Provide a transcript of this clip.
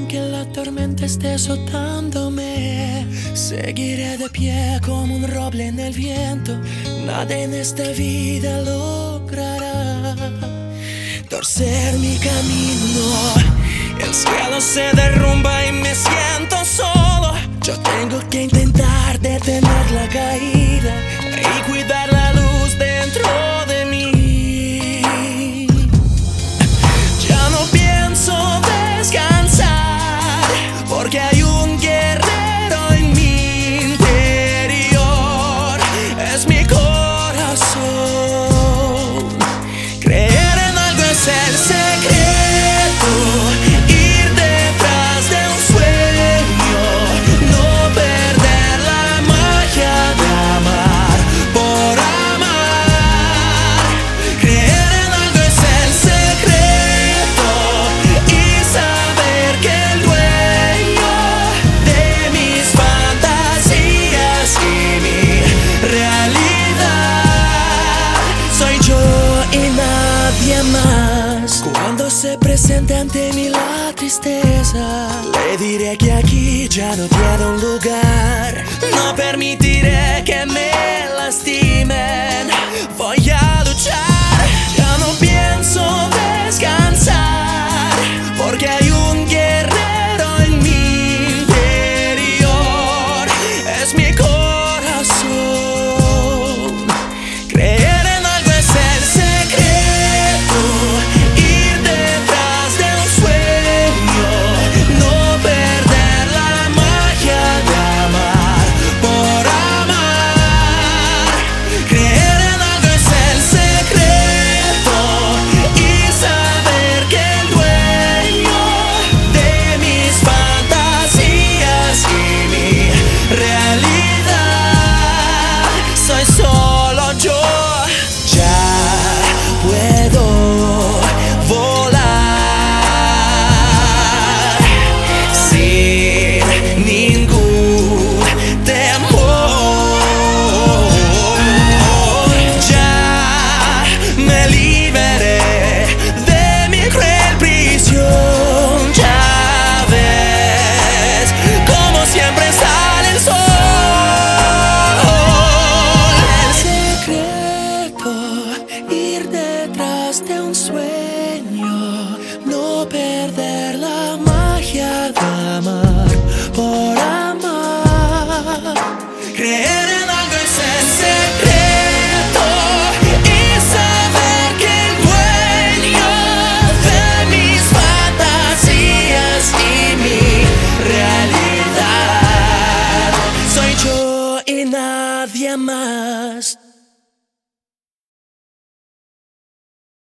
Aunque la tormenta esté azotándome, seguiré de pie como un roble en el viento. Nada en esta vida logrará torcer mi camino. El cielo se derrumba y me siento solo. Yo tengo que intentar detener la caída y cuidar la luz dentro de mí. Ya no pienso descansar, porque hay un guerrero en mi interior. Es mi corazón. Creer en algo es el secreto. Ir detrás de un sueño, no perder la magia de amar por amar. Creer en algo es el secreto y saber que el dueño de mis fantasías y mi realidad soy yo y nadie más. Cuando se presente ante mí la tristeza, le diré que aquí ya no tiene un lugar. No permitiré que me lastimen. Voy a luchar. Ya no pienso descansar, porque hay un guerrero en mi interior. Es mi corazón. Creer en algo es el secreto. Ir detrás de un sueño, no perder la magia de amar por amar. Creer en algo es el secreto y saber que el dueño de mis fantasías y mi realidad soy solo yo. Ya puedo volar sin ningún temor. Ya me liberé de mi cruel prisión. Ya ves como siempre sale el sol. El secreto, ir detrás de un sueño, no perder la magia de amar por amar. Creer en algo es el secreto y saber que el dueño de mis fantasías y mi realidad soy yo y nadie más.